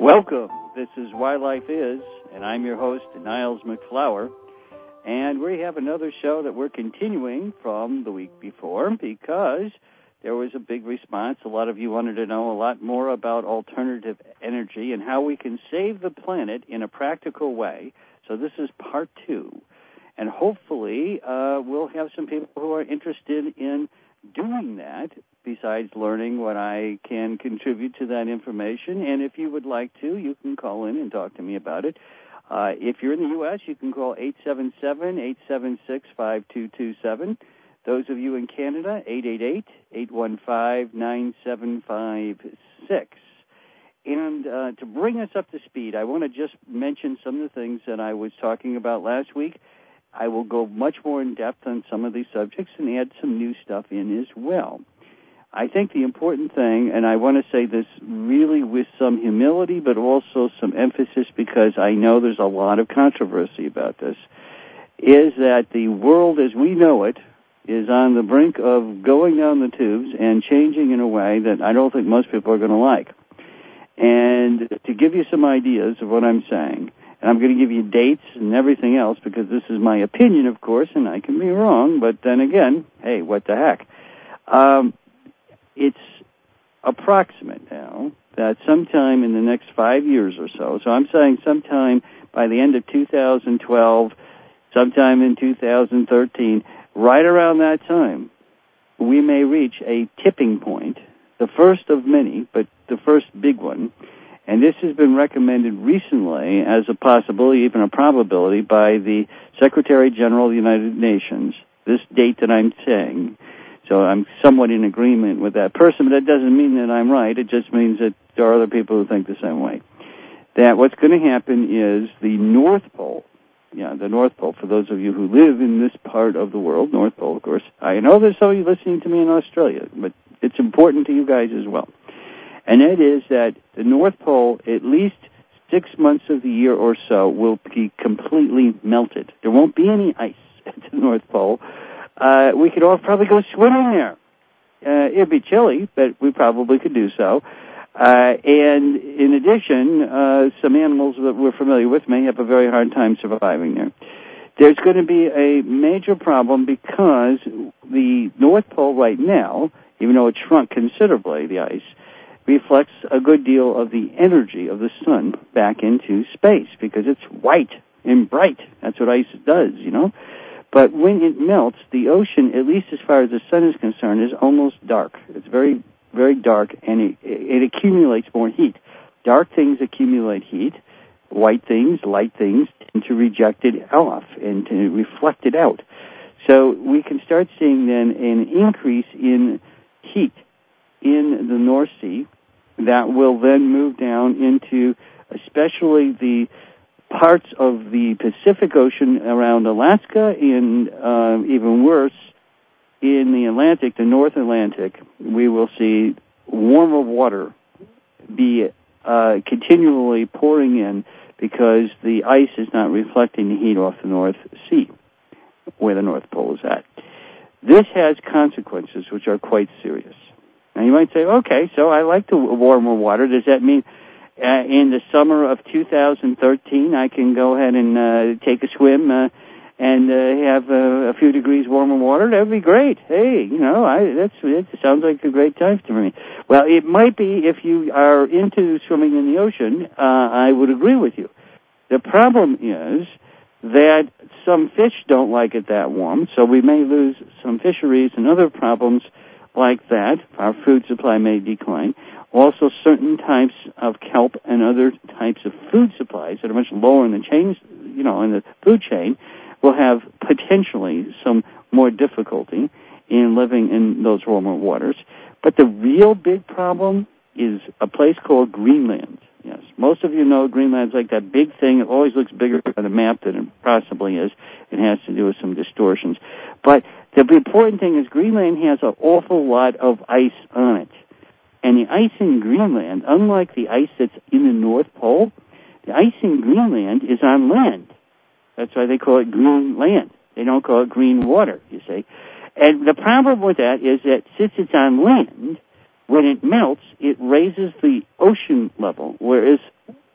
Welcome. This is Why Life Is, and I'm your host, Niles McFlower. And we have another show that we're continuing from the week before because there was a big response. A lot of you wanted to know a lot more about alternative energy and how we can save the planet in a practical way. So this is part 2. And hopefully we'll have some people who are interested in doing that, besides learning what I can contribute to that information. And if you would like to, you can call in and talk to me about it. If you're in the U.S., you can call 877-876-5227. Those of you in Canada, 888-815-9756. And to bring us up to speed, I want to just mention some of the things that I was talking about last week. I will go much more in depth on some of these subjects and add some new stuff in as well. I think the important thing, and I want to say this really with some humility, but also some emphasis because I know there's a lot of controversy about this, is that the world as we know it is on the brink of going down the tubes and changing in a way that I don't think most people are going to like. And to give you some ideas of what I'm saying, and I'm going to give you dates and everything else because this is my opinion, of course, and I can be wrong, but then again, hey, what the heck. It's approximate now that sometime in the next 5 years or so I'm saying sometime by the end of 2012, sometime in 2013, right around that time, we may reach a tipping point, the first of many, but the first big one. And this has been recommended recently as a possibility, even a probability, by the Secretary General of the United Nations, this date that I'm saying. So I'm somewhat in agreement with that person, but that doesn't mean that I'm right. It just means that there are other people who think the same way. That what's going to happen is the North Pole, the North Pole, for those of you who live in this part of the world, North Pole, of course. I know there's some of you listening to me in Australia, but it's important to you guys as well. And that is that the North Pole, at least 6 months of the year or so, will be completely melted. There won't be any ice at the North Pole. We could all probably go swimming there. It'd be chilly, but we probably could do so. And in addition, some animals that we're familiar with may have a very hard time surviving there. There's going to be a major problem because the North Pole right now, even though it shrunk considerably, the ice, reflects a good deal of the energy of the sun back into space because it's white and bright. That's what ice does, But when it melts, the ocean, at least as far as the sun is concerned, is almost dark. It's very, very dark, and it accumulates more heat. Dark things accumulate heat. White things, light things, tend to reject it off and to reflect it out. So we can start seeing then an increase in heat in the North Sea that will then move down into especially the parts of the Pacific Ocean around Alaska and even worse, in the Atlantic, the North Atlantic, we will see warmer water be continually pouring in because the ice is not reflecting the heat off the North Sea, where the North Pole is at. This has consequences which are quite serious. Now you might say, okay, so I like the warmer water. Does that mean in the summer of 2013 I can go ahead and take a swim and have a few degrees warmer water? That would be great. Hey, that sounds like a great time to me. Well, it might be if you are into swimming in the ocean. I would agree with you. The problem is that some fish don't like it that warm, so we may lose some fisheries and other problems like that. Our food supply may decline. Also, certain types of kelp and other types of food supplies that are much lower in the chains, in the food chain, will have potentially some more difficulty in living in those warmer waters. But the real big problem is a place called Greenland. Yes, most of you know Greenland's like that big thing. It always looks bigger on the map than it possibly is. It has to do with some distortions. But the important thing is Greenland has an awful lot of ice on it. And the ice in Greenland, unlike the ice that's in the North Pole, the ice in Greenland is on land. That's why they call it green land. They don't call it green water, you see. And the problem with that is that since it's on land, when it melts, it raises the ocean level, whereas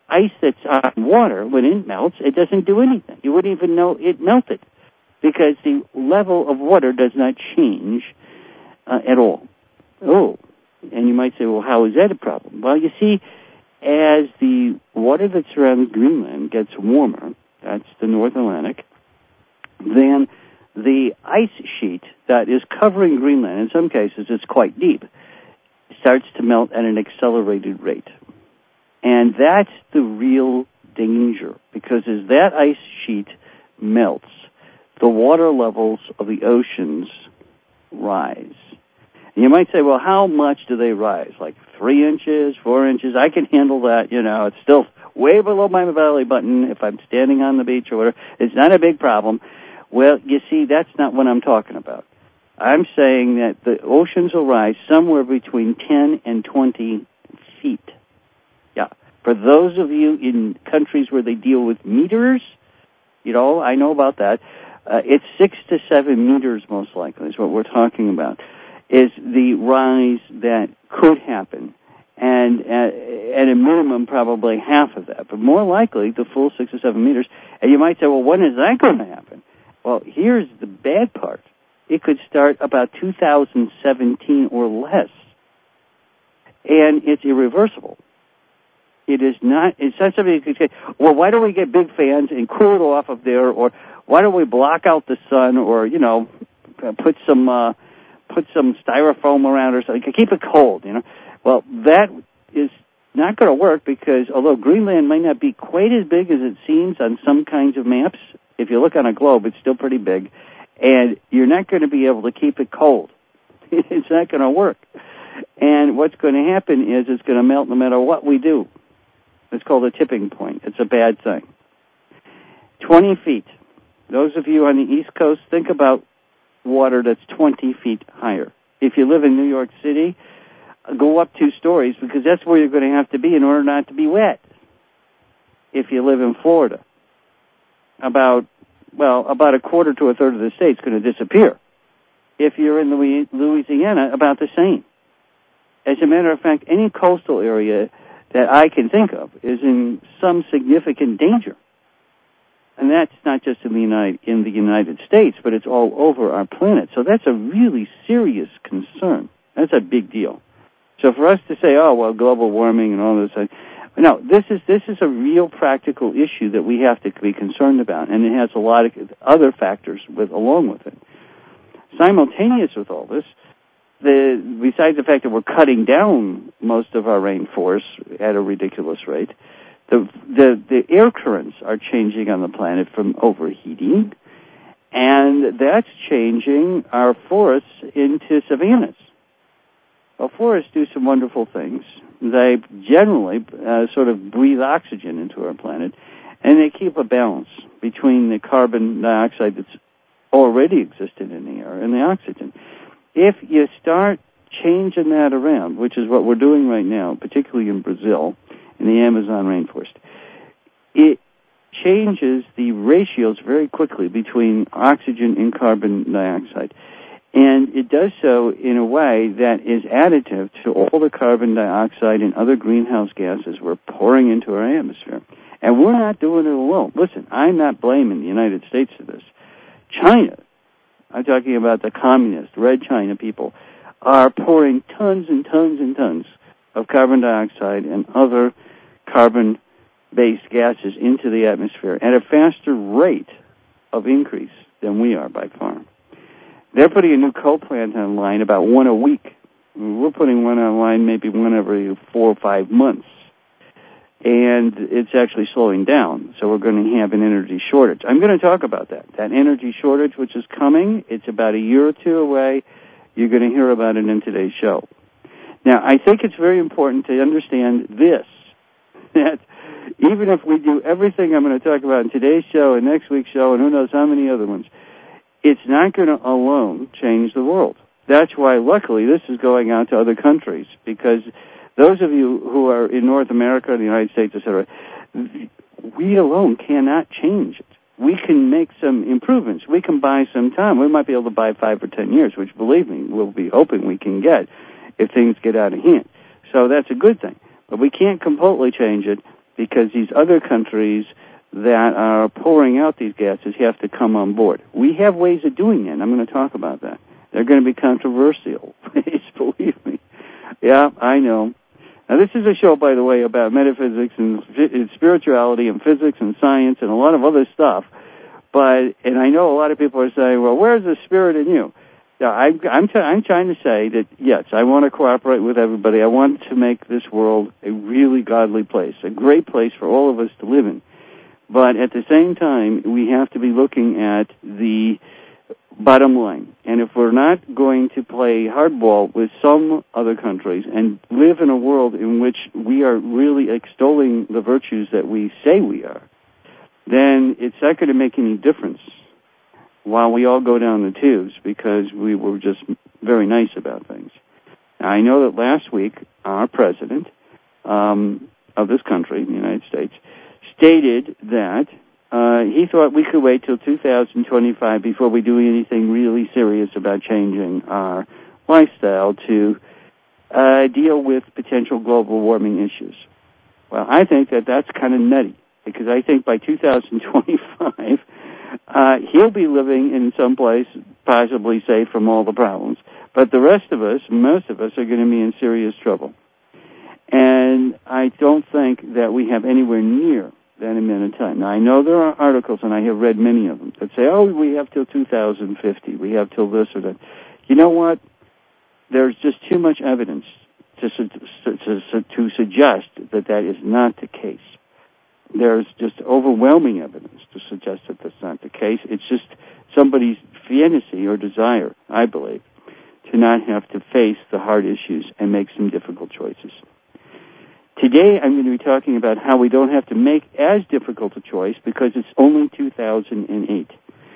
ice that's on water, when it melts, it doesn't do anything. You wouldn't even know it melted because the level of water does not change at all. Oh, and you might say, well, how is that a problem? Well, you see, as the water that surrounds Greenland gets warmer, that's the North Atlantic, then the ice sheet that is covering Greenland, in some cases it's quite deep, starts to melt at an accelerated rate. And that's the real danger, because as that ice sheet melts, the water levels of the oceans rise. And you might say, well, how much do they rise? Like 3 inches, 4 inches? I can handle that, it's still way below my belly button if I'm standing on the beach or whatever. It's not a big problem. Well, you see, that's not what I'm talking about. I'm saying that the oceans will rise somewhere between 10 and 20 feet. Yeah. For those of you in countries where they deal with meters, I know about that. It's 6 to 7 meters most likely is what we're talking about, is the rise that could happen. And at a minimum, probably half of that. But more likely, the full 6 or 7 meters. And you might say, well, when is that going to happen? Well, here's the bad part. It could start about 2017 or less. And it's irreversible. It's not something you could say, well, why don't we get big fans and cool it off up there, or why don't we block out the sun, or, put some styrofoam around or something, keep it cold, Well, that is not going to work because although Greenland might not be quite as big as it seems on some kinds of maps, if you look on a globe, it's still pretty big, and you're not going to be able to keep it cold. It's not going to work. And what's going to happen is it's going to melt no matter what we do. It's called a tipping point. It's a bad thing. 20 feet. Those of you on the East Coast, think about water that's 20 feet higher. If you live in New York City, go up 2 stories because that's where you're going to have to be in order not to be wet. If you live in Florida, about a quarter to a third of the state's going to disappear. If you're in Louisiana, about the same. As a matter of fact, any coastal area that I can think of is in some significant danger. And that's not just in the United States, but it's all over our planet. So that's a really serious concern. That's a big deal. So for us to say, oh, well, global warming and all those things, no, this is a real practical issue that we have to be concerned about, and it has a lot of other factors along with it. Simultaneous with all this, besides the fact that we're cutting down most of our rainforests at a ridiculous rate, the air currents are changing on the planet from overheating, and that's changing our forests into savannas. Well, forests do some wonderful things. They generally sort of breathe oxygen into our planet, and they keep a balance between the carbon dioxide that's already existed in the air and the oxygen. If you start changing that around, which is what we're doing right now, particularly in Brazil, in the Amazon rainforest, it changes the ratios very quickly between oxygen and carbon dioxide. And it does so in a way that is additive to all the carbon dioxide and other greenhouse gases we're pouring into our atmosphere. And we're not doing it alone. Listen, I'm not blaming the United States for this. China, I'm talking about the communist, Red China people, are pouring tons and tons and tons of carbon dioxide and other carbon-based gases into the atmosphere at a faster rate of increase than we are by far. They're putting a new coal plant online about 1 a week. We're putting one online maybe 1 every 4 or 5 months. And it's actually slowing down, so we're going to have an energy shortage. I'm going to talk about that. That energy shortage, which is coming, it's about a year or 2 away. You're going to hear about it in today's show. Now, I think it's very important to understand this, that even if we do everything I'm going to talk about in today's show and next week's show and who knows how many other ones, it's not going to alone change the world. That's why, luckily, this is going out to other countries, because those of you who are in North America, the United States, etc., we alone cannot change it. We can make some improvements. We can buy some time. We might be able to buy 5 or 10 years, which, believe me, we'll be hoping we can get if things get out of hand. So that's a good thing. But we can't completely change it because these other countries that are pouring out these gases have to come on board. We have ways of doing it, and I'm going to talk about that. They're going to be controversial, please believe me. Yeah, I know. Now, this is a show, by the way, about metaphysics and spirituality and physics and science and a lot of other stuff. And I know a lot of people are saying, well, where's the spirit in you? Yeah, I'm trying to say that, yes, I want to cooperate with everybody. I want to make this world a really godly place, a great place for all of us to live in. But at the same time, we have to be looking at the bottom line. And if we're not going to play hardball with some other countries and live in a world in which we are really extolling the virtues that we say we are, then it's not going to make any difference while we all go down the tubes because we were just very nice about things. Now, I know that last week our president of this country, the United States, stated that he thought we could wait till 2025 before we do anything really serious about changing our lifestyle to deal with potential global warming issues. Well, I think that that's kind of nutty, because I think by 2025, he'll be living in some place possibly safe from all the problems. But the rest of us, most of us, are going to be in serious trouble. And I don't think that we have anywhere near that amount of time. Now, I know there are articles, and I have read many of them, that say, oh, we have till 2050, we have till this or that. You know what? There's just too much evidence to suggest that that is not the case. There's just overwhelming evidence to suggest that that's not the case. It's just somebody's fantasy or desire, I believe, to not have to face the hard issues and make some difficult choices. Today, I'm going to be talking about how we don't have to make as difficult a choice because it's only 2008.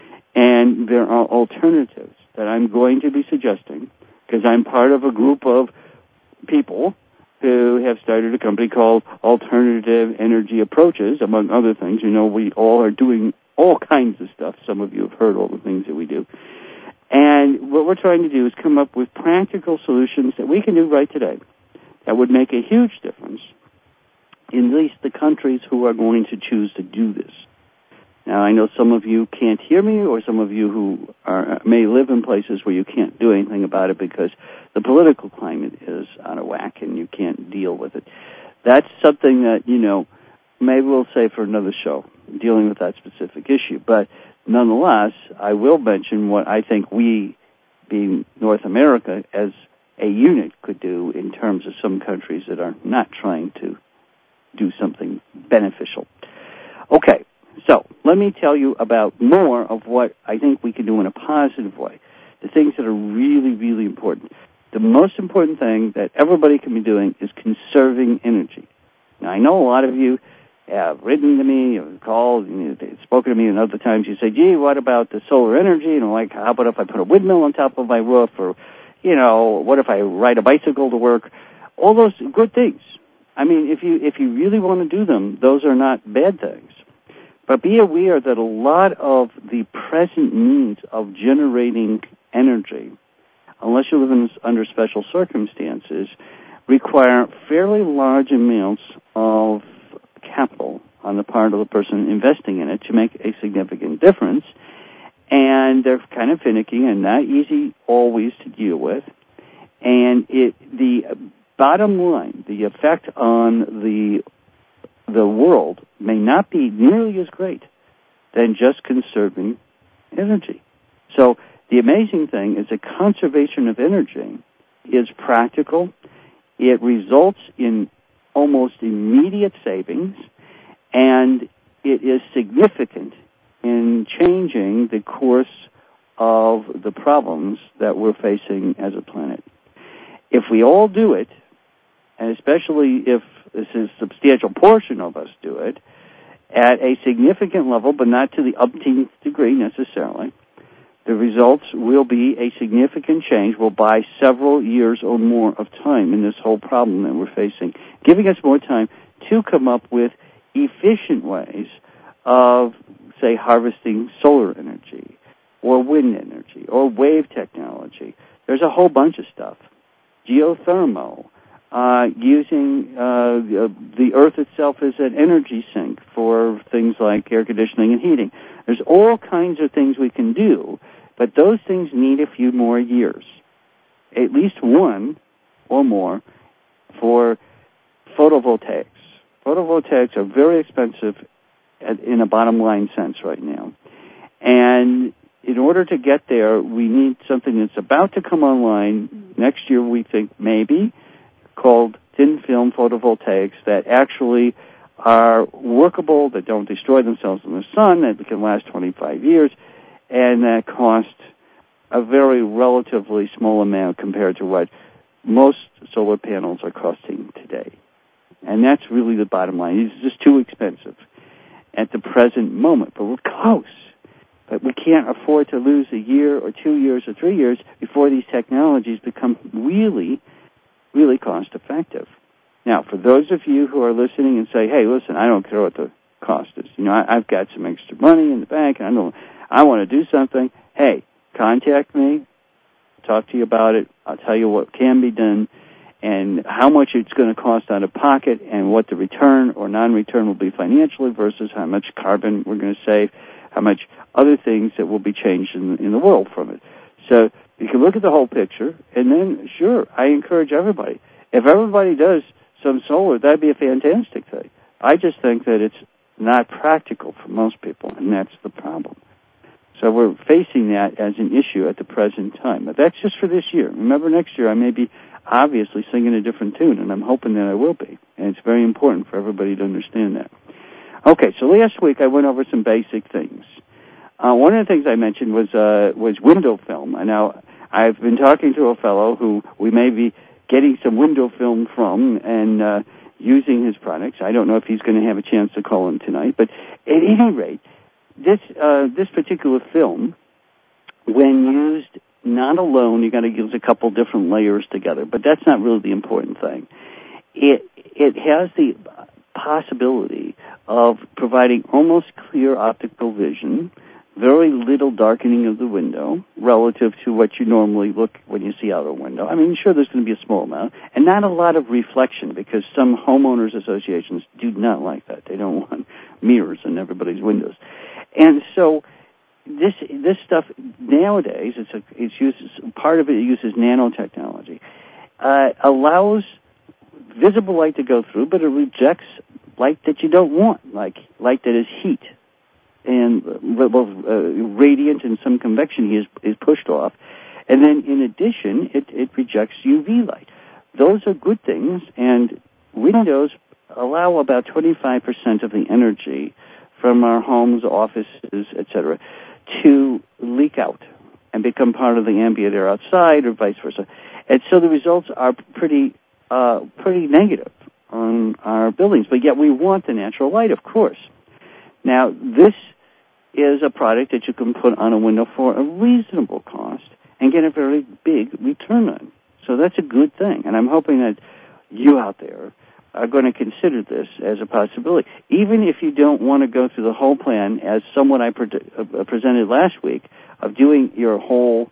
And there are alternatives that I'm going to be suggesting because I'm part of a group of people who have started a company called Alternative Energy Approaches, among other things. You know, we all are doing all kinds of stuff. Some of you have heard all the things that we do. And what we're trying to do is come up with practical solutions that we can do right today that would make a huge difference in at least the countries who are going to choose to do this. Now, I know some of you can't hear me, or some of you who may live in places where you can't do anything about it because the political climate is out of whack and you can't deal with it. That's something that, you know, maybe we'll say for another show, dealing with that specific issue. But nonetheless, I will mention what I think we, being North America, as a unit could do in terms of some countries that are not trying to do something beneficial. Okay, so let me tell you about more of what I think we can do in a positive way, the things that are really, really important. The most important thing that everybody can be doing is conserving energy. Now, I know a lot of you have written to me, or called, and you've spoken to me, and other times you say, gee, what about the solar energy? You know, like, how about if I put a windmill on top of my roof, or, you know, what if I ride a bicycle to work? All those good things. I mean, if you really want to do them, those are not bad things. But be aware that a lot of the present means of generating energy, unless you live under special circumstances, require fairly large amounts of capital on the part of the person investing in it to make a significant difference. And they're kind of finicky and not easy always to deal with. And the bottom line, the effect on the world may not be nearly as great than just conserving energy. So the amazing thing is that conservation of energy is practical. It results in almost immediate savings, and it is significant in changing the course of the problems that we're facing as a planet. If we all do it, and especially if this is a substantial portion of us do it, at a significant level, but not to the umpteenth degree necessarily, the results will be a significant change, will buy several years or more of time in this whole problem that we're facing, giving us more time to come up with efficient ways of, say, harvesting solar energy or wind energy or wave technology. There's a whole bunch of stuff. Geothermal, using the earth itself as an energy sink for things like air conditioning and heating. There's all kinds of things we can do, but those things need a few more years, at least one or more, for photovoltaics. Photovoltaics are very expensive in a bottom line sense right now. And in order to get there, we need something that's about to come online next year, we think, maybe, called thin film photovoltaics that actually are workable, that don't destroy themselves in the sun, that can last 25 years, and that cost a very relatively small amount compared to what most solar panels are costing today. And that's really the bottom line. It's just too expensive at the present moment, but we're close. But we can't afford to lose a year or 2 years or 3 years before these technologies become really, really cost-effective. Now, for those of you who are listening and say, hey, listen, I don't care what the cost is. You know, I've got some extra money in the bank, and I want to do something. Hey, contact me. Talk to you about it. I'll tell you what can be done and how much it's going to cost out of pocket and what the return or non-return will be financially versus how much carbon we're going to save, how much other things that will be changed in the world from it. So you can look at the whole picture, and then, sure, I encourage everybody. If everybody does some solar, that'd be a fantastic thing. I just think that it's not practical for most people, and that's the problem. So we're facing that as an issue at the present time. But that's just for this year. Remember, next year I may be obviously singing a different tune, and I'm hoping that I will be. And it's very important for everybody to understand that. Okay, so last week I went over some basic things. One of the things I mentioned was window film. And now I've been talking to a fellow who we may be getting some window film from and using his products. I don't know if he's going to have a chance to call in tonight. But at any rate, this particular film, when used not alone, you got to use a couple different layers together. But that's not really the important thing. It has the possibility of providing almost clear optical vision, very little darkening of the window relative to what you normally look when you see out a window. I mean, sure, there's going to be a small amount, and not a lot of reflection because some homeowners associations do not like that. They don't want mirrors in everybody's windows. And so this stuff nowadays, part of it uses nanotechnology, allows visible light to go through, but it rejects light that you don't want, like light that is heat. And both radiant and some convection is pushed off. And then in addition, it rejects UV light. Those are good things, and windows allow about 25% of the energy from our homes, offices, etc., to leak out and become part of the ambient air outside or vice versa. And so the results are pretty negative on our buildings. But yet we want the natural light, of course. Now, this is a product that you can put on a window for a reasonable cost and get a very big return on. So that's a good thing. And I'm hoping that you out there are going to consider this as a possibility. Even if you don't want to go through the whole plan as someone I presented last week of doing your whole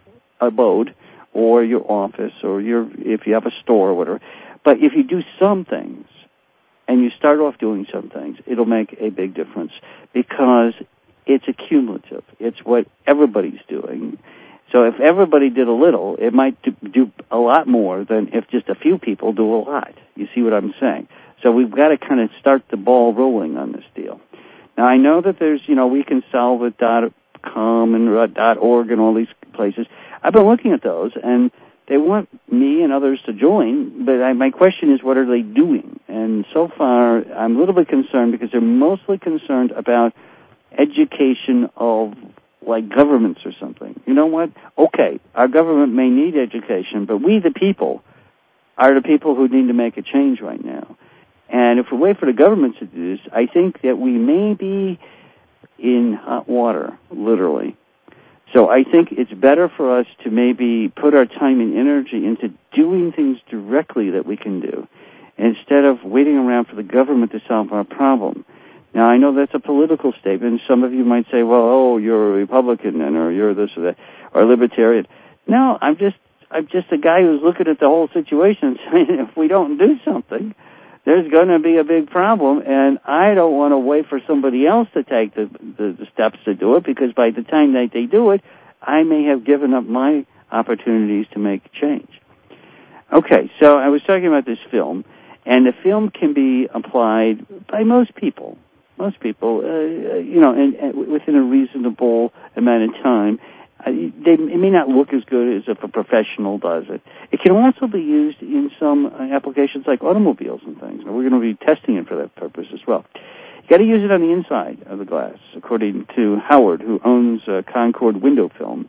abode or your office or if you have a store or whatever. But if you do some things and you start off doing some things, it'll make a big difference because it's accumulative. It's what everybody's doing. So if everybody did a little, it might do a lot more than if just a few people do a lot. You see what I'm saying? So we've got to kind of start the ball rolling on this deal. Now, I know that there's, we can solve it .com and .org and all these places. I've been looking at those, and they want me and others to join, but my question is, what are they doing? And so far, I'm a little bit concerned because they're mostly concerned about education of, like, governments or something. You know what? Okay, our government may need education, but we, the people, are the people who need to make a change right now. And if we wait for the government to do this, I think that we may be in hot water, literally. So I think it's better for us to maybe put our time and energy into doing things directly that we can do, instead of waiting around for the government to solve our problem. Now, I know that's a political statement. Some of you might say, well, you're a Republican then, or you're this or that, or a Libertarian. No, I'm just I'm just a guy who's looking at the whole situation and saying, if we don't do something, there's going to be a big problem, and I don't want to wait for somebody else to take the steps to do it, because by the time that they do it, I may have given up my opportunities to make change. Okay, so I was talking about this film, and the film can be applied by most people. Most people, and within a reasonable amount of time. It may not look as good as if a professional does it. It can also be used in some applications like automobiles and things. And we're going to be testing it for that purpose as well. You got to use it on the inside of the glass, according to Howard, who owns Concord Window Films,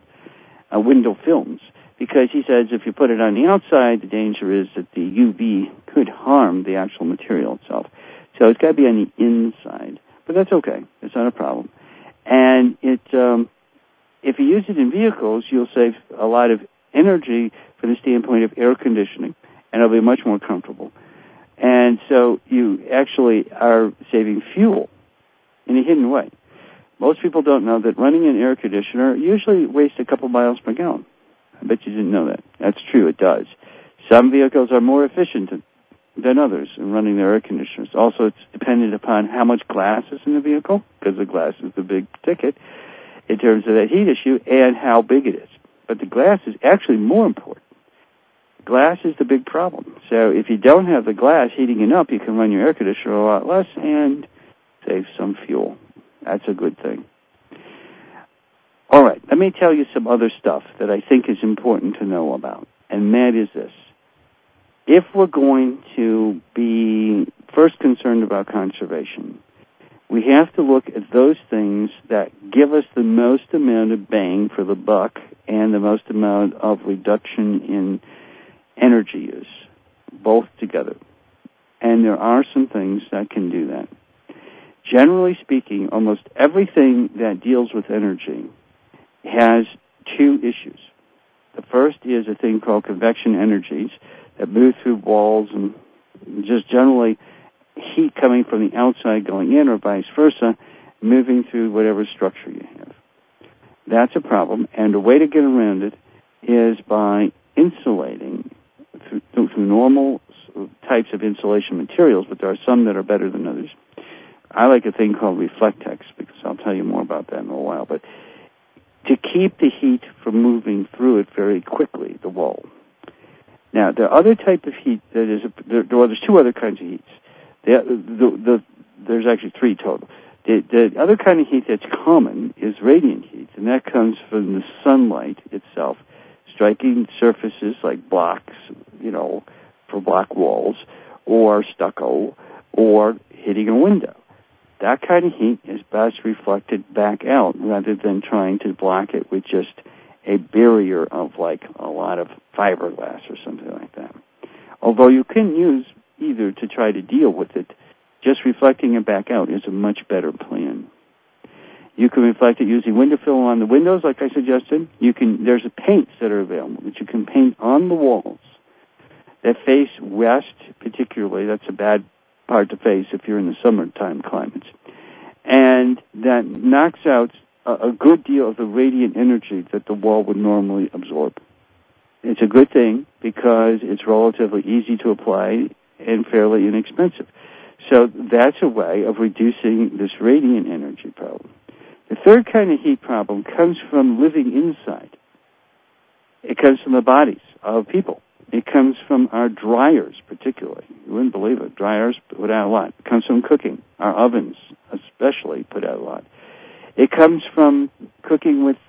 because he says if you put it on the outside, the danger is that the UV could harm the actual material itself. So it's got to be on the inside, but that's okay. It's not a problem. And if you use it in vehicles, you'll save a lot of energy from the standpoint of air conditioning, and it'll be much more comfortable. And so you actually are saving fuel in a hidden way. Most people don't know that running an air conditioner usually wastes a couple miles per gallon. I bet you didn't know that. That's true, it does. Some vehicles are more efficient than others in running their air conditioners. Also, it's dependent upon how much glass is in the vehicle, because the glass is the big ticket in terms of that heat issue, and how big it is. But the glass is actually more important. Glass is the big problem. So if you don't have the glass heating it up, you can run your air conditioner a lot less and save some fuel. That's a good thing. All right, let me tell you some other stuff that I think is important to know about, and that is this. If we're going to be first concerned about conservation, we have to look at those things that give us the most amount of bang for the buck and the most amount of reduction in energy use, both together. And there are some things that can do that. Generally speaking, almost everything that deals with energy has two issues. The first is a thing called convection energies that move through walls and just generally heat coming from the outside going in, or vice versa, moving through whatever structure you have. That's a problem, and the way to get around it is by insulating through normal types of insulation materials, but there are some that are better than others. I like a thing called Reflectex, because I'll tell you more about that in a while, but to keep the heat from moving through it very quickly, the wall. Now, the other type of heat that is, there's two other kinds of heats. There's actually three total. The other kind of heat that's common is radiant heat, and that comes from the sunlight itself, striking surfaces like blocks, for block walls, or stucco, or hitting a window. That kind of heat is best reflected back out rather than trying to block it with just a barrier of like a lot of fiberglass or something like that. Although you can use either to try to deal with it, just reflecting it back out is a much better plan. You can reflect it using window film on the windows, like I suggested. There's paints that are available that you can paint on the walls that face west, particularly. That's a bad part to face if you're in the summertime climates. And that knocks out a good deal of the radiant energy that the wall would normally absorb. It's a good thing because it's relatively easy to apply and fairly inexpensive. So that's a way of reducing this radiant energy problem. The third kind of heat problem comes from living inside. It comes from the bodies of people. It comes from our dryers, particularly. You wouldn't believe it. Dryers put out a lot. It comes from cooking. Our ovens, especially, put out a lot. It comes from cooking with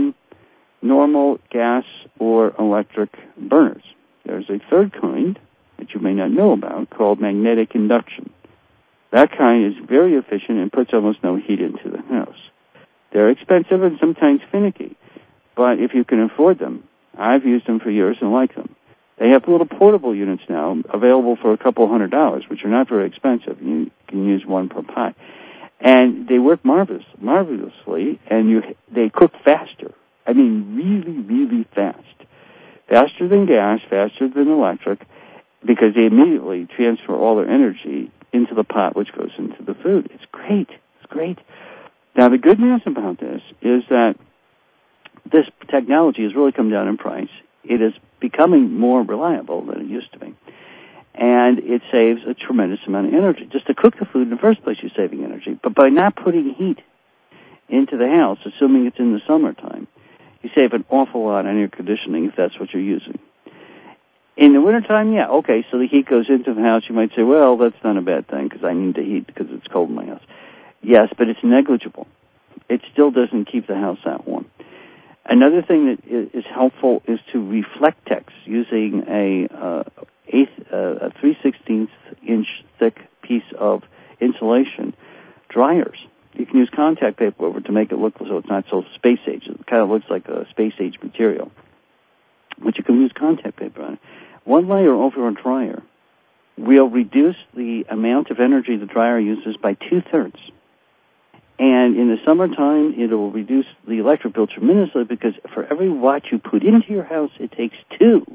normal gas or electric burners. There's a third kind that you may not know about called magnetic induction. That kind is very efficient and puts almost no heat into the house. They're expensive and sometimes finicky, but if you can afford them, I've used them for years and like them. They have little portable units now available for a couple $100, which are not very expensive. You can use one per pot. And they work marvelously, and they cook faster. I mean, really, really fast. Faster than gas, faster than electric, because they immediately transfer all their energy into the pot, which goes into the food. It's great. It's great. Now, the good news about this is that this technology has really come down in price. It has becoming more reliable than it used to be. And it saves a tremendous amount of energy. Just to cook the food in the first place, you're saving energy. But by not putting heat into the house, assuming it's in the summertime, you save an awful lot on air conditioning if that's what you're using. In the wintertime, yeah, okay, so the heat goes into the house. You might say, well, that's not a bad thing because I need the heat because it's cold in my house. Yes, but it's negligible. It still doesn't keep the house that warm. Another thing that is helpful is to Reflectex using a 3/16 inch thick piece of insulation dryers. You can use contact paper over to make it look so it's not so space age. It kind of looks like a space age material, but you can use contact paper on it. One layer over a dryer will reduce the amount of energy the dryer uses by 2/3. And in the summertime, it will reduce the electric bill tremendously because for every watt you put into your house, it takes 2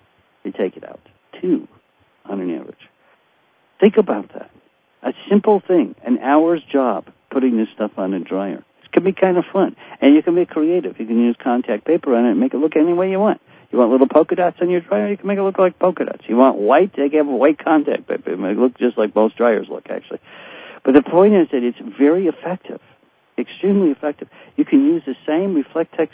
to take it out. 2 on an average. Think about that. A simple thing, an hour's job, putting this stuff on a dryer. It can be kind of fun. And you can be creative. You can use contact paper on it and make it look any way you want. You want little polka dots on your dryer, you can make it look like polka dots. You want white, they can have white contact paper. It might look just like most dryers look, actually. But the point is that it's very effective, extremely effective. You can use the same Reflectex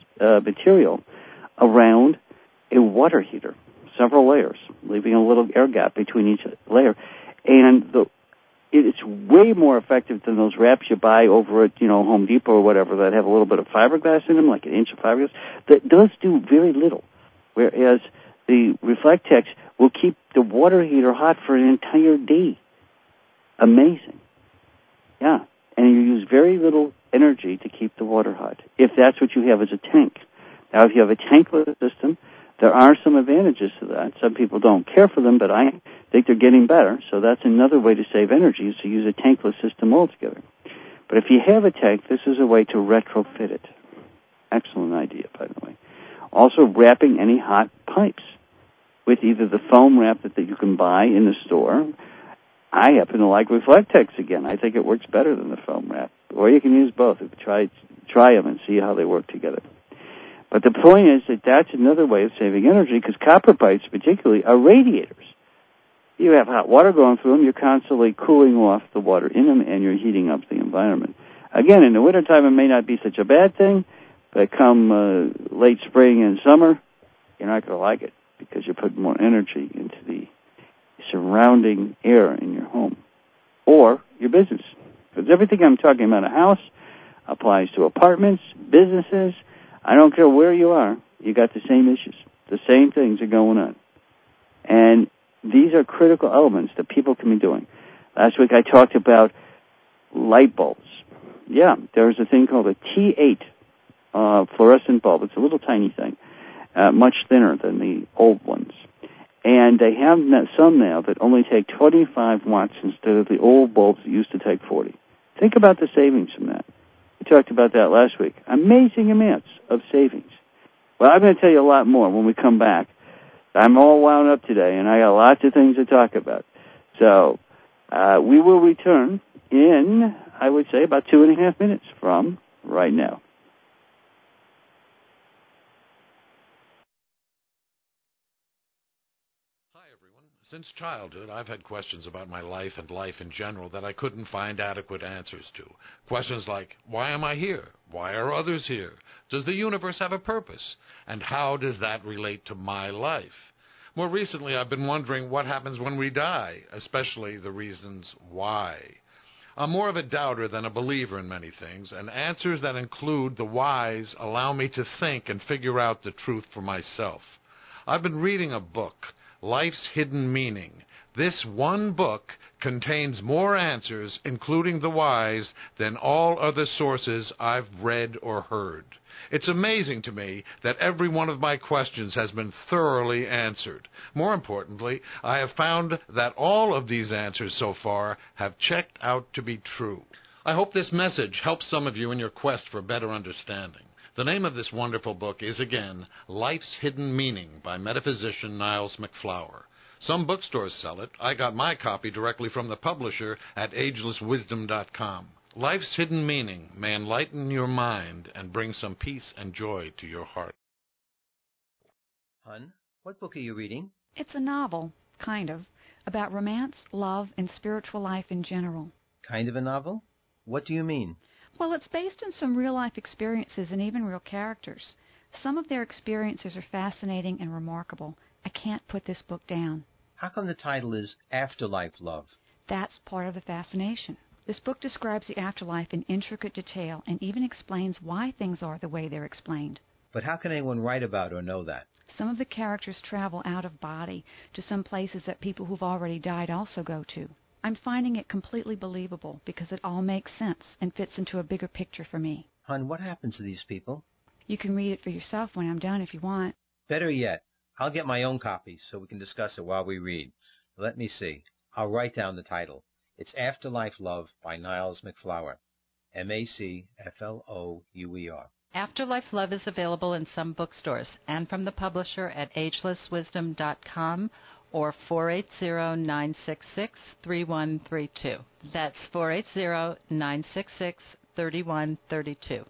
material around a water heater, several layers, leaving a little air gap between each layer. And it's way more effective than those wraps you buy over at, Home Depot or whatever that have a little bit of fiberglass in them, like an inch of fiberglass. That does do very little, whereas the Reflectex will keep the water heater hot for an entire day. Amazing. Yeah. And you use very little energy to keep the water hot, if that's what you have as a tank. Now, if you have a tankless system, there are some advantages to that. Some people don't care for them, but I think they're getting better. So that's another way to save energy, is to use a tankless system altogether. But if you have a tank, this is a way to retrofit it. Excellent idea, by the way. Also, wrapping any hot pipes with either the foam wrap that you can buy in the store. I happen to like Reflectex again. I think it works better than the foam wrap. Or you can use both. Try them and see how they work together. But the point is that that's another way of saving energy, because copper pipes particularly are radiators. You have hot water going through them, you're constantly cooling off the water in them, and you're heating up the environment. Again, in the wintertime it may not be such a bad thing, but come late spring and summer, you're not going to like it, because you're putting more energy into the surrounding air in your home or your business. Because everything I'm talking about, a house, applies to apartments, businesses. I don't care where you are, you got the same issues. The same things are going on. And these are critical elements that people can be doing. Last week I talked about light bulbs. Yeah, there's a thing called a T8 fluorescent bulb. It's a little tiny thing, much thinner than the old ones. And they have some now that only take 25 watts instead of the old bulbs that used to take 40. Think about the savings from that. We talked about that last week. Amazing amounts of savings. Well, I'm going to tell you a lot more when we come back. I'm all wound up today, and I got lots of things to talk about. So we will return in, I would say, about 2.5 minutes from right now. Since childhood, I've had questions about my life and life in general that I couldn't find adequate answers to. Questions like, why am I here? Why are others here? Does the universe have a purpose? And how does that relate to my life? More recently, I've been wondering what happens when we die, especially the reasons why. I'm more of a doubter than a believer in many things, and answers that include the whys allow me to think and figure out the truth for myself. I've been reading a book, Life's Hidden Meaning. This one book contains more answers, including the whys, than all other sources I've read or heard. It's amazing to me that every one of my questions has been thoroughly answered. More importantly, I have found that all of these answers so far have checked out to be true. I hope this message helps some of you in your quest for better understanding. The name of this wonderful book is, again, Life's Hidden Meaning by metaphysician Niles MacFlower. Some bookstores sell it. I got my copy directly from the publisher at agelesswisdom.com. Life's Hidden Meaning may enlighten your mind and bring some peace and joy to your heart. Hun, what book are you reading? It's a novel, kind of, about romance, love, and spiritual life in general. Kind of a novel? What do you mean? Well, it's based on some real-life experiences and even real characters. Some of their experiences are fascinating and remarkable. I can't put this book down. How come the title is Afterlife Love? That's part of the fascination. This book describes the afterlife in intricate detail and even explains why things are the way they're explained. But how can anyone write about or know that? Some of the characters travel out of body to some places that people who've already died also go to. I'm finding it completely believable because it all makes sense and fits into a bigger picture for me. Hun, what happens to these people? You can read it for yourself when I'm done if you want. Better yet, I'll get my own copy so we can discuss it while we read. Let me see. I'll write down the title. It's Afterlife Love by Niles MacFlouer. MacFlouer. Afterlife Love is available in some bookstores and from the publisher at agelesswisdom.com or 480-966-3132. That's 480-966-3132.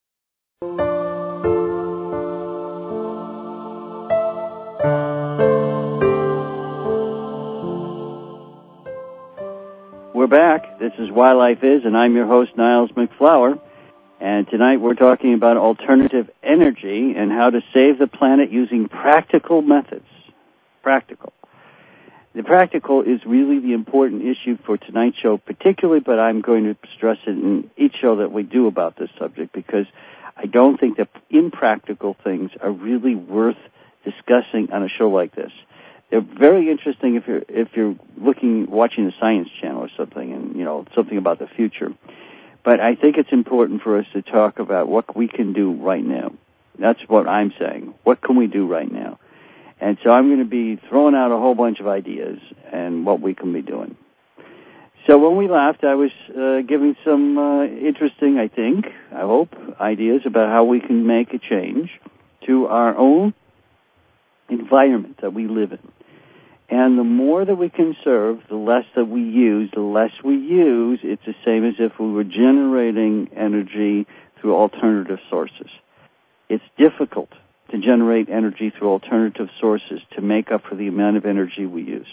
We're back. This is Why Life Is, and I'm your host, Niles MacFlouer. And tonight we're talking about alternative energy and how to save the planet using practical methods. Practical. The practical is really the important issue for tonight's show particularly, but I'm going to stress it in each show that we do about this subject because I don't think that impractical things are really worth discussing on a show like this. They're very interesting if you're watching the Science Channel or something, and something about the future. But I think it's important for us to talk about what we can do right now. That's what I'm saying. What can we do right now? And so I'm going to be throwing out a whole bunch of ideas and what we can be doing. So when we left, I was giving some interesting, I hope, ideas about how we can make a change to our own environment that we live in. And the more that we conserve, the less that we use. The less we use, it's the same as if we were generating energy through alternative sources. It's difficult to generate energy through alternative sources to make up for the amount of energy we use.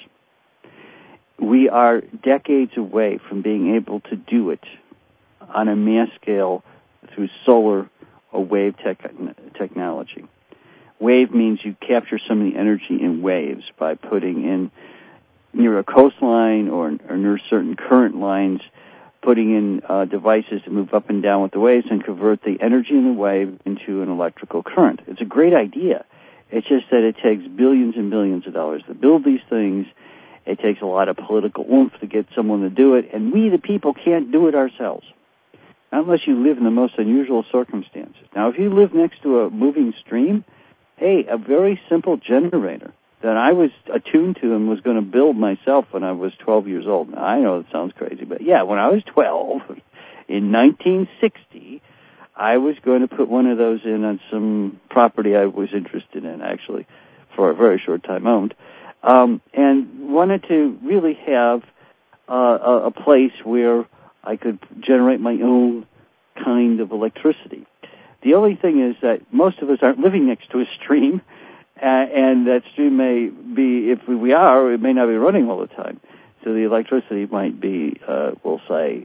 We are decades away from being able to do it on a mass scale through solar or wave technology. Wave means you capture some of the energy in waves by putting in near a coastline or near certain current lines, putting in devices to move up and down with the waves and convert the energy in the wave into an electrical current. It's a great idea. It's just that it takes billions and billions of dollars to build these things. It takes a lot of political oomph to get someone to do it, and we, the people, can't do it ourselves unless you live in the most unusual circumstances. Now, if you live next to a moving stream, hey, a very simple generator that I was attuned to and was going to build myself when I was 12 years old. Now, I know it sounds crazy, but yeah, when I was 12, in 1960, I was going to put one of those in on some property I was interested in, actually, for a very short time owned, and wanted to really have a place where I could generate my own kind of electricity. The only thing is that most of us aren't living next to a stream, and that stream may be, if we are, it may not be running all the time. So the electricity might be, we'll say,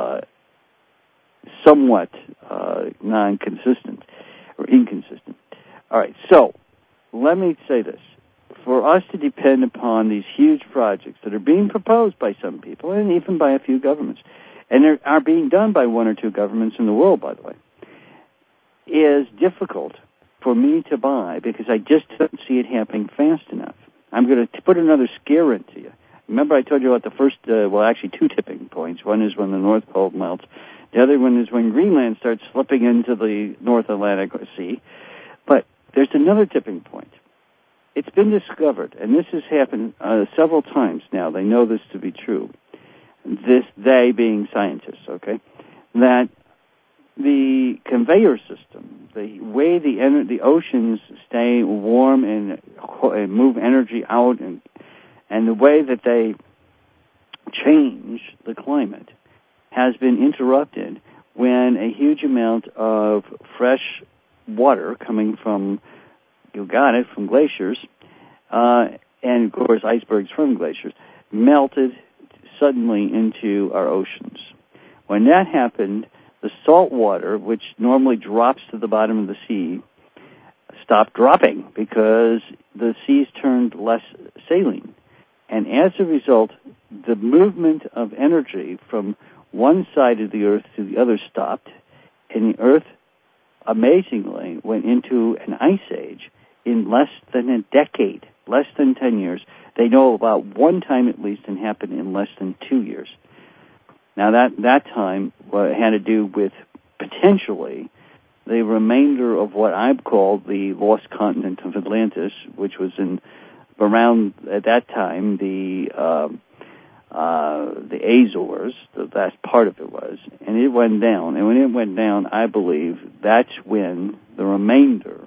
somewhat non-consistent or inconsistent. All right, so let me say this. For us to depend upon these huge projects that are being proposed by some people and even by a few governments, and they are being done by one or two governments in the world, by the way, is difficult for me to buy because I just don't see it happening fast enough. I'm going to put another scare into you. Remember I told you about the first, actually two tipping points. One is when the North Pole melts. The other one is when Greenland starts slipping into the North Atlantic Sea. But there's another tipping point. It's been discovered, and this has happened several times now. They know this to be true. They being scientists, okay, that the conveyor system, the way the oceans stay warm and move energy out, and the way that they change the climate has been interrupted when a huge amount of fresh water coming from you got it, from glaciers, and of course icebergs from glaciers, melted suddenly into our oceans. When that happened, the salt water, which normally drops to the bottom of the sea, stopped dropping because the seas turned less saline. And as a result, the movement of energy from one side of the Earth to the other stopped, and the Earth, amazingly, went into an ice age in less than a decade, less than 10 years. They know about one time at least, and happened in less than 2 years. Now, that time had to do with potentially the remainder of what I've called the lost continent of Atlantis, which was around at that time the Azores. That part of it was, and it went down. And when it went down, I believe that's when the remainder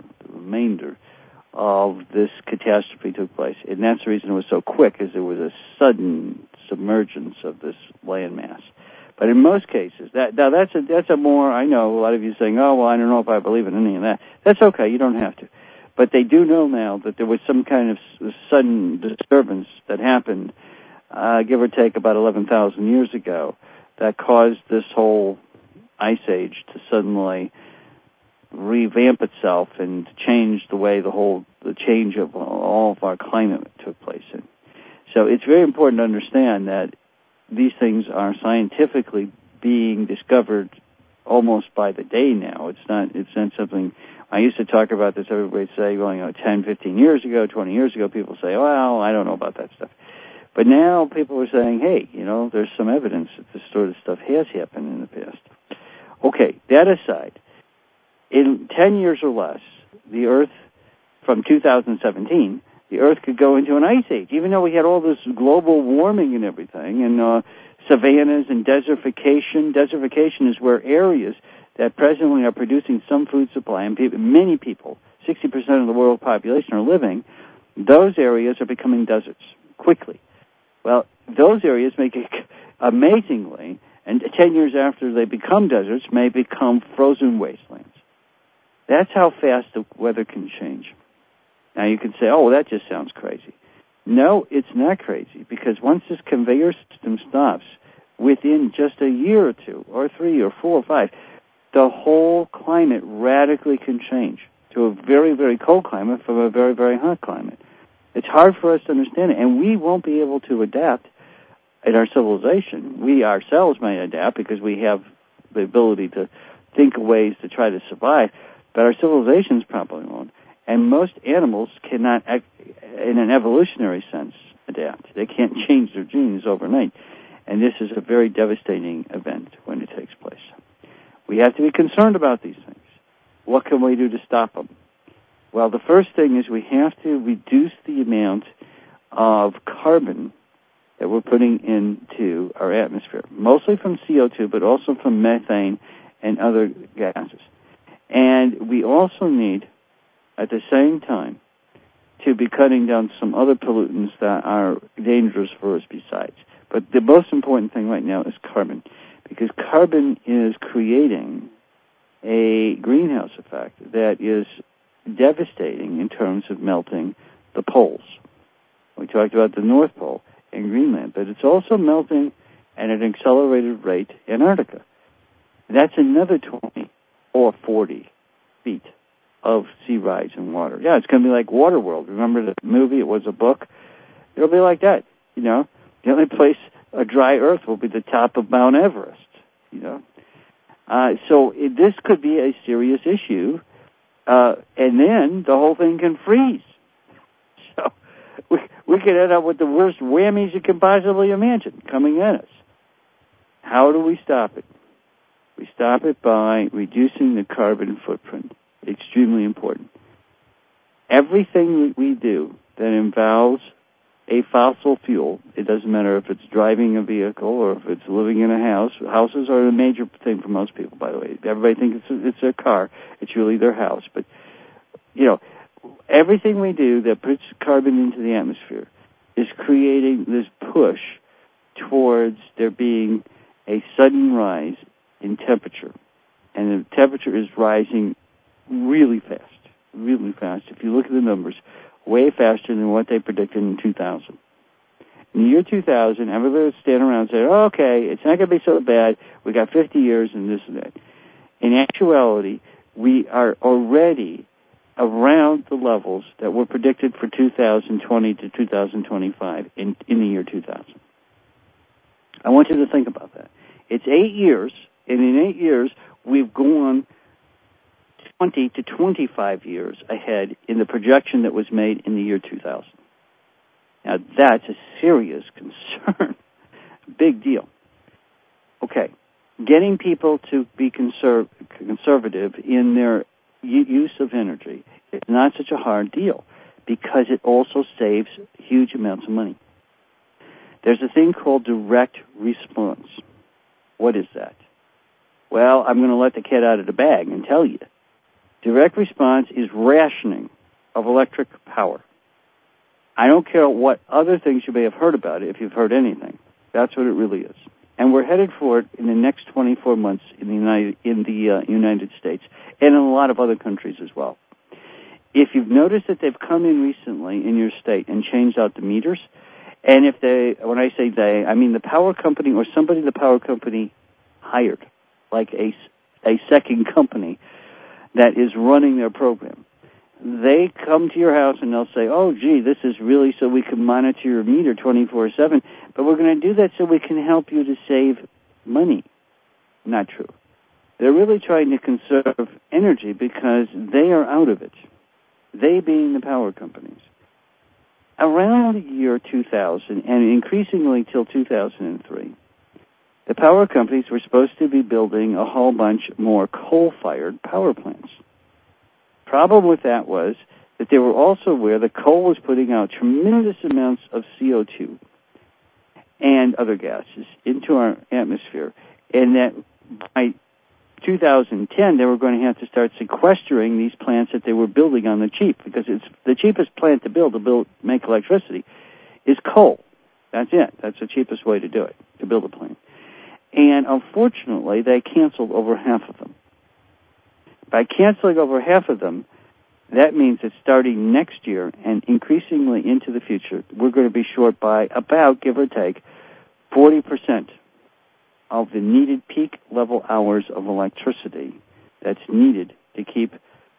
of this catastrophe took place. And that's the reason it was so quick, is there was a sudden submergence of this landmass. But in most cases, that's a more, I know a lot of you saying, oh, well, I don't know if I believe in any of that. That's okay, you don't have to. But they do know now that there was some kind of sudden disturbance that happened, give or take about 11,000 years ago, that caused this whole ice age to suddenly revamp itself and change the way the change of all of our climate took place in. So it's very important to understand that these things are scientifically being discovered almost by the day now. It's not something, I used to talk about this, everybody would say, well, 10, 15 years ago, 20 years ago, people say, well, I don't know about that stuff. But now people are saying, hey, there's some evidence that this sort of stuff has happened in the past. Okay, that aside, in 10 years or less, the Earth, from 2017, the Earth could go into an ice age, even though we had all this global warming and everything, and savannas and desertification. Desertification is where areas that presently are producing some food supply, and many people, 60% of the world population are living, those areas are becoming deserts quickly. Well, those areas make it amazingly, and 10 years after they become deserts, may become frozen wastelands. That's how fast the weather can change. Now you can say, oh, well, that just sounds crazy. No, it's not crazy, because once this conveyor system stops, within just a year or two, or 3 or 4 or 5, the whole climate radically can change to a very, very cold climate from a very, very hot climate. It's hard for us to understand it, and we won't be able to adapt in our civilization. We ourselves may adapt because we have the ability to think of ways to try to survive, but our civilizations probably won't. And most animals cannot, in an evolutionary sense, adapt. They can't change their genes overnight. And this is a very devastating event when it takes place. We have to be concerned about these things. What can we do to stop them? Well, the first thing is we have to reduce the amount of carbon that we're putting into our atmosphere, mostly from CO2, but also from methane and other gases. And we also need, at the same time, to be cutting down some other pollutants that are dangerous for us besides. But the most important thing right now is carbon, because carbon is creating a greenhouse effect that is devastating in terms of melting the poles. We talked about the North Pole and Greenland, but it's also melting at an accelerated rate Antarctica. That's another 20 or 40 feet of sea rise in water. Yeah, it's going to be like Waterworld. Remember the movie? It was a book. It'll be like that, The only place a dry earth will be the top of Mount Everest, So this could be a serious issue, and then the whole thing can freeze. So we could end up with the worst whammies you can possibly imagine coming at us. How do we stop it? We stop it by reducing the carbon footprint. Extremely important. Everything we do that involves a fossil fuel, it doesn't matter if it's driving a vehicle or if it's living in a house. Houses are a major thing for most people, by the way. Everybody thinks it's their car. It's really their house. But, everything we do that puts carbon into the atmosphere is creating this push towards there being a sudden rise in temperature. And the temperature is rising really fast. really fast. If you look at the numbers, way faster than what they predicted in 2000. In the year 2000, everybody would stand around and say, oh, okay, it's not going to be so bad. We got 50 years and this and that. In actuality, we are already around the levels that were predicted for 2020 to 2025 in the year 2000. I want you to think about that. It's 8 years, and in 8 years, we've gone 20 to 25 years ahead in the projection that was made in the year 2000. Now, that's a serious concern. Big deal. Okay, getting people to be conservative in their use of energy is not such a hard deal because it also saves huge amounts of money. There's a thing called direct response. What is that? Well, I'm going to let the cat out of the bag and tell you. Direct response is rationing of electric power. I don't care what other things you may have heard about it, if you've heard anything. That's what it really is. And we're headed for it in the next 24 months in the United States and in a lot of other countries as well. If you've noticed that they've come in recently in your state and changed out the meters, and if they, when I say they, I mean the power company or somebody the power company hired, like a second company that is running their program. They come to your house and they'll say, oh, gee, this is really so we can monitor your meter 24/7, but we're going to do that so we can help you to save money. Not true. They're really trying to conserve energy because they are out of it, they being the power companies. Around the year 2000, and increasingly till 2003, the power companies were supposed to be building a whole bunch more coal-fired power plants. Problem with that was that they were also aware that coal was putting out tremendous amounts of CO2 and other gases into our atmosphere, and that by 2010 they were going to have to start sequestering these plants that they were building on the cheap, because it's the cheapest plant to make electricity is coal. That's it. That's the cheapest way to do it, to build a plant. And unfortunately, they canceled over half of them. By canceling over half of them, that means that starting next year and increasingly into the future, we're going to be short by about, give or take, 40% of the needed peak level hours of electricity that's needed to keep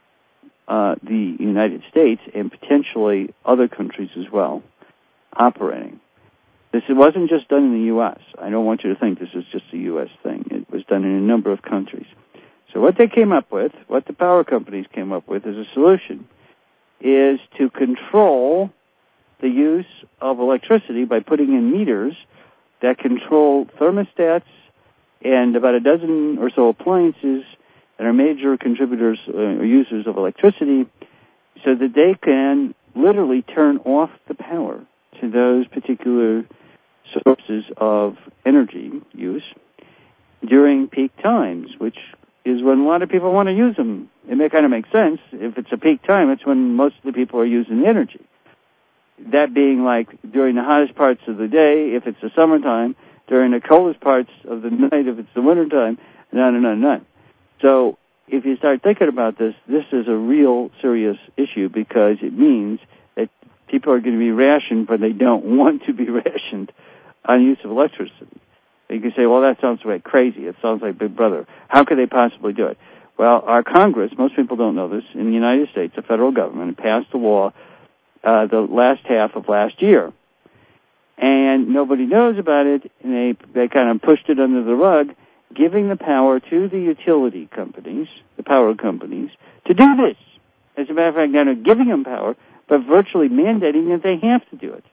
the United States and potentially other countries as well operating. This wasn't just done in the U.S. I don't want you to think this is just a U.S. thing. It was done in a number of countries. So what they came up with, what the power companies came up with as a solution, is to control the use of electricity by putting in meters that control thermostats and about a dozen or so appliances that are major contributors or users of electricity, so that they can literally turn off the power to those particular sources of energy use during peak times, which is when a lot of people want to use them. It may kind of make sense. If it's a peak time, it's when most of the people are using the energy. That being like during the hottest parts of the day, if it's the summertime, during the coldest parts of the night, if it's the wintertime, and on and on and on. So if you start thinking about this, this is a real serious issue, because it means that people are going to be rationed, but they don't want to be rationed on use of electricity. You can say, well, that sounds like crazy. It sounds like Big Brother. How could they possibly do it? Well, our Congress, most people don't know this, in the United States, the federal government passed a law the last half of last year. And nobody knows about it, and they kind of pushed it under the rug, giving the power to the utility companies, the power companies, to do this. As a matter of fact, not giving them power, but virtually mandating that they have to do it.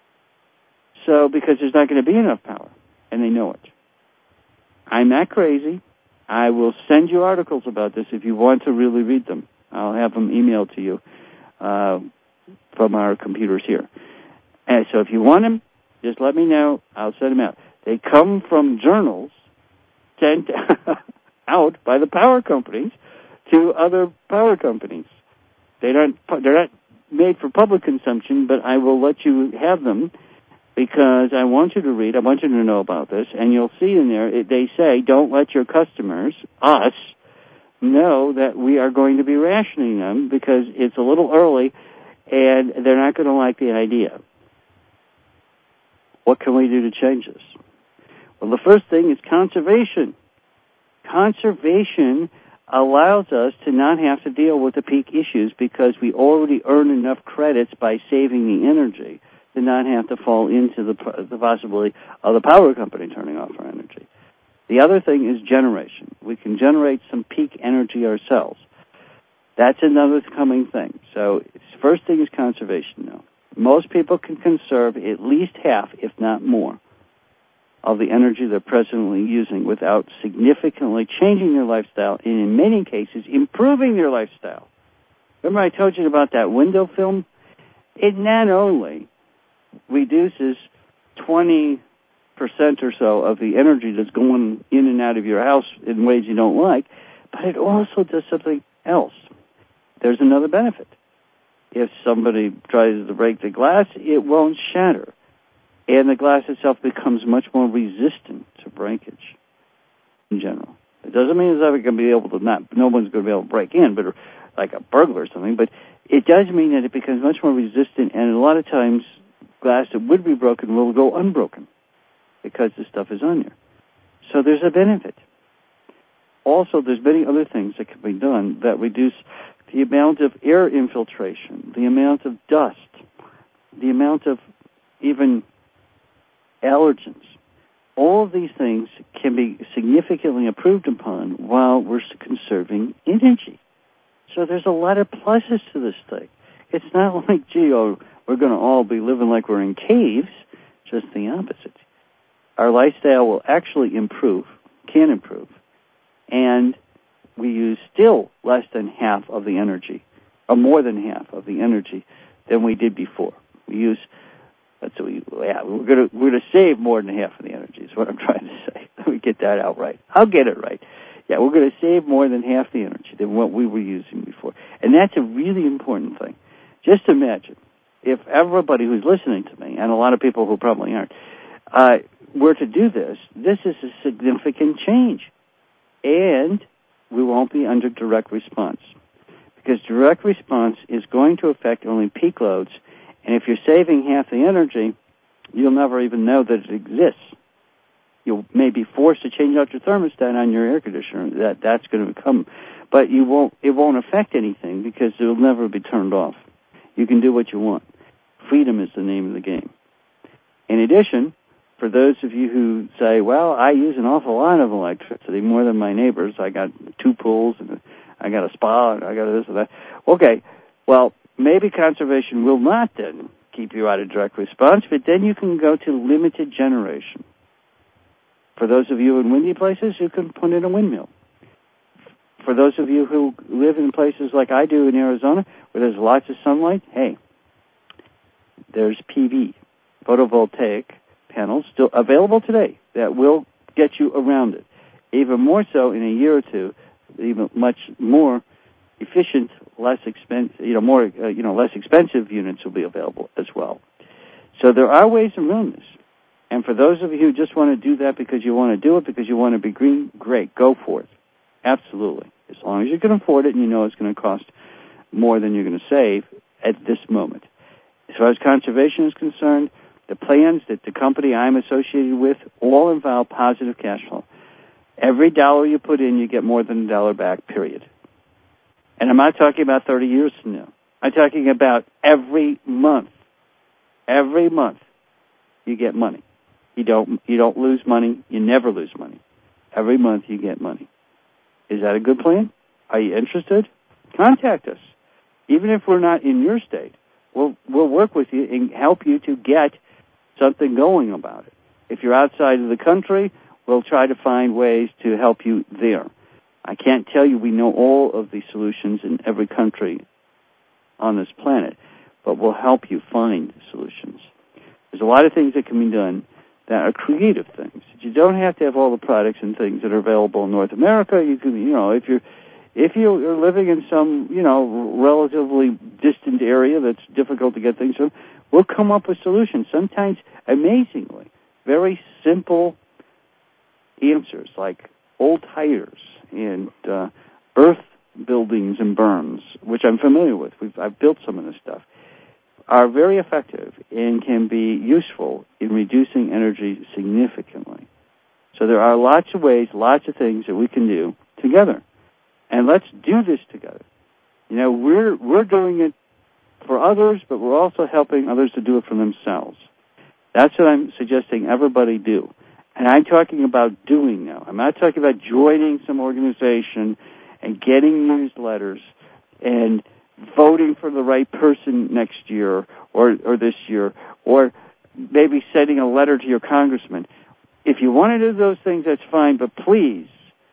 So, because there's not going to be enough power. And they know it. I'm not crazy. I will send you articles about this if you want to really read them. I'll have them emailed to you from our computers here. And so if you want them, just let me know. I'll send them out. They come from journals sent out by the power companies to other power companies. They're not made for public consumption, but I will let you have them, because I want you to read, I want you to know about this, and you'll see in there, they say, don't let your customers, us, know that we are going to be rationing them because it's a little early and they're not going to like the idea. What can we do to change this? Well, the first thing is conservation. Conservation allows us to not have to deal with the peak issues because we already earn enough credits by saving the energy to not have to fall into the possibility of the power company turning off our energy. The other thing is generation. We can generate some peak energy ourselves. That's another coming thing. So first thing is conservation now. Most people can conserve at least half, if not more, of the energy they're presently using without significantly changing their lifestyle and in many cases improving their lifestyle. Remember I told you about that window film? It not only reduces 20% or so of the energy that's going in and out of your house in ways you don't like, but it also does something else. There's another benefit. If somebody tries to break the glass, it won't shatter. And the glass itself becomes much more resistant to breakage in general. It doesn't mean it's ever going to be able to no one's going to be able to break in, but like a burglar or something, but it does mean that it becomes much more resistant, and a lot of times glass that would be broken will go unbroken because the stuff is on there. So there's a benefit. Also, there's many other things that can be done that reduce the amount of air infiltration, the amount of dust, the amount of even allergens. All of these things can be significantly improved upon while we're conserving energy. So there's a lot of pluses to this thing. It's not like, we're going to all be living like we're in caves. Just the opposite. Our lifestyle will actually improve, can improve, and we use still less than half of the energy, or more than half of the energy than we did before. We use, we're going to save more than half of the energy is what I'm trying to say. Let me get that out right. I'll get it right. Yeah, we're going to save more than half the energy than what we were using before. And that's a really important thing. Just imagine if everybody who's listening to me, and a lot of people who probably aren't, were to do this, this is a significant change. And we won't be under direct response. Because direct response is going to affect only peak loads, and if you're saving half the energy, you'll never even know that it exists. You may be forced to change out your thermostat on your air conditioner. That's going to come. But it won't affect anything because it will never be turned off. You can do what you want. Freedom is the name of the game. In addition, for those of you who say, well, I use an awful lot of electricity, more than my neighbors. I got 2 pools, and I got a spa, and I got this and that. Okay, well, maybe conservation will not then keep you out of direct response, but then you can go to limited generation. For those of you in windy places, you can put in a windmill. For those of you who live in places like I do in Arizona, where there's lots of sunlight, hey, there's PV, photovoltaic panels, still available today that will get you around it. Even more so in a year or two, even much more efficient, less expensive, less expensive units will be available as well. So there are ways around this. And for those of you who just want to do that because you want to do it, because you want to be green, great, go for it. Absolutely. As long as you can afford it and you know it's going to cost more than you're going to save at this moment. As far as conservation is concerned, the plans that the company I'm associated with all involve positive cash flow. Every dollar you put in, you get more than $1 back, period. And I'm not talking about 30 years from now. I'm talking about every month. Every month you get money. You don't lose money. You never lose money. Every month you get money. Is that a good plan? Are you interested? Contact us. Even if we're not in your state, we'll work with you and help you to get something going about it. If you're outside of the country, we'll try to find ways to help you there. I can't tell you we know all of the solutions in every country on this planet, but we'll help you find solutions. There's a lot of things that can be done that are creative things. You don't have to have all the products and things that are available in North America. You can, if you're living in some, relatively distant area that's difficult to get things from, we'll come up with solutions. Sometimes, amazingly, very simple answers like old tires and earth buildings and berms, which I'm familiar with. I've built some of this stuff, are very effective and can be useful in reducing energy significantly. So there are lots of ways, lots of things that we can do together. And let's do this together. You know, we're doing it for others, but we're also helping others to do it for themselves. That's what I'm suggesting everybody do. And I'm talking about doing now. I'm not talking about joining some organization and getting newsletters and voting for the right person next year or this year, or maybe sending a letter to your congressman. If you want to do those things, that's fine, but please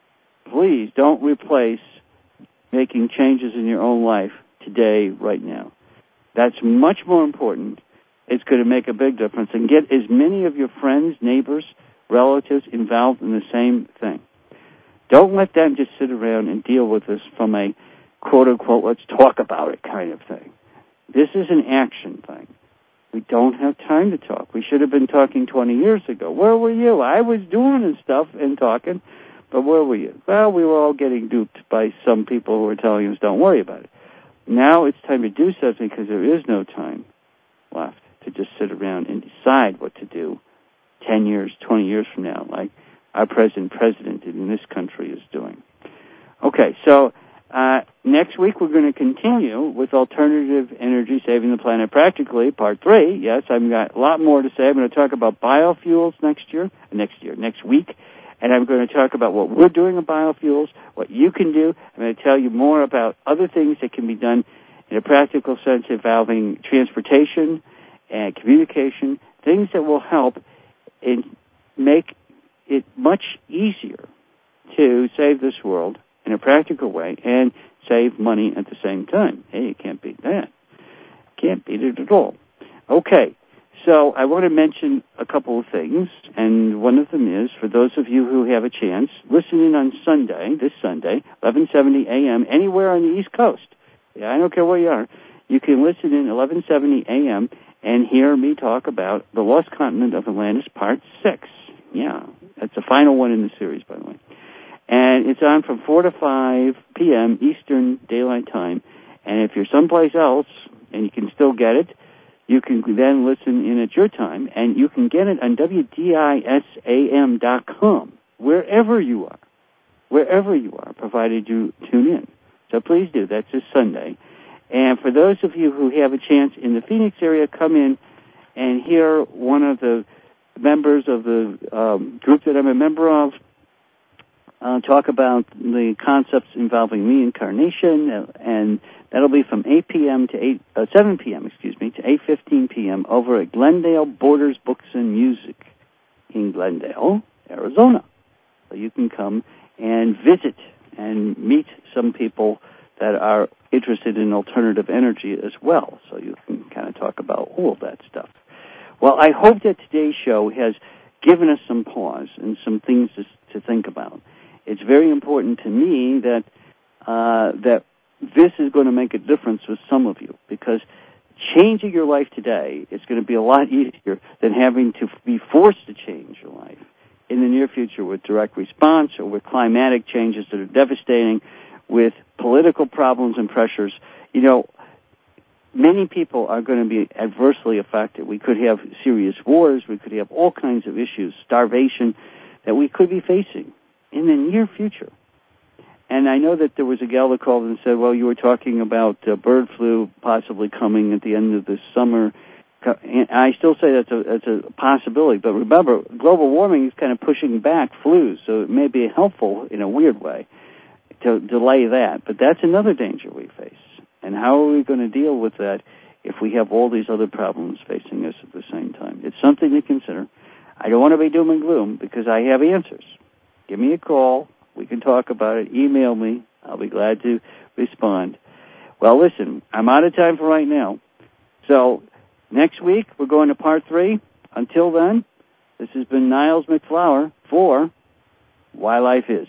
don't replace making changes in your own life today, right now. That's much more important. It's going to make a big difference. And get as many of your friends, neighbors, relatives involved in the same thing. Don't let them just sit around and deal with this from a quote-unquote, let's talk about it kind of thing. This is an action thing. We don't have time to talk. We should have been talking 20 years ago. Where were you? I was doing this stuff and talking, but where were you? Well, we were all getting duped by some people who were telling us, don't worry about it. Now it's time to do something because there is no time left to just sit around and decide what to do 10 years, 20 years from now, like our present president in this country is doing. Okay, so next week we're going to continue with alternative energy saving the planet practically, part 3. Yes, I've got a lot more to say. I'm going to talk about biofuels next week, and I'm going to talk about what we're doing in biofuels, what you can do. I'm going to tell you more about other things that can be done in a practical sense involving transportation and communication, things that will help and make it much easier to save this world in a practical way and save money at the same time. Hey, you can't beat that. Can't beat it at all. Okay, so I want to mention a couple of things, and one of them is, for those of you who have a chance, listen in on Sunday, this Sunday, 11:70 a.m., anywhere on the East Coast. Yeah, I don't care where you are. You can listen in 11:70 a.m. and hear me talk about The Lost Continent of Atlantis, Part 6. Yeah, that's the final one in the series, by the way. And it's on from 4 to 5 p.m. Eastern Daylight Time. And if you're someplace else and you can still get it, you can then listen in at your time. And you can get it on WDISAM.com, wherever you are, provided you tune in. So please do. That's this Sunday. And for those of you who have a chance in the Phoenix area, come in and hear one of the members of the group that I'm a member of talk about the concepts involving reincarnation, and that'll be from 7 p.m. to 8:15 p.m. over at Glendale Borders Books and Music in Glendale, Arizona. So you can come and visit and meet some people that are interested in alternative energy as well. So you can kind of talk about all of that stuff. Well, I hope that today's show has given us some pause and some things to think about. It's very important to me that this is going to make a difference with some of you, because changing your life today is going to be a lot easier than having to be forced to change your life in the near future with direct response or with climatic changes that are devastating, with political problems and pressures. You know, many people are going to be adversely affected. We could have serious wars. We could have all kinds of issues, starvation, that we could be facing in the near future. And I know that there was a gal that called and said, well, you were talking about bird flu possibly coming at the end of this summer. And I still say that's a possibility. But remember, global warming is kind of pushing back flus, so it may be helpful in a weird way to delay that. But that's another danger we face. And how are we going to deal with that if we have all these other problems facing us at the same time? It's something to consider. I don't want to be doom and gloom because I have answers. Give me a call. We can talk about it. Email me. I'll be glad to respond. Well, listen, I'm out of time for right now. So next week, we're going to part 3. Until then, this has been Niles McFlower for Why Life Is.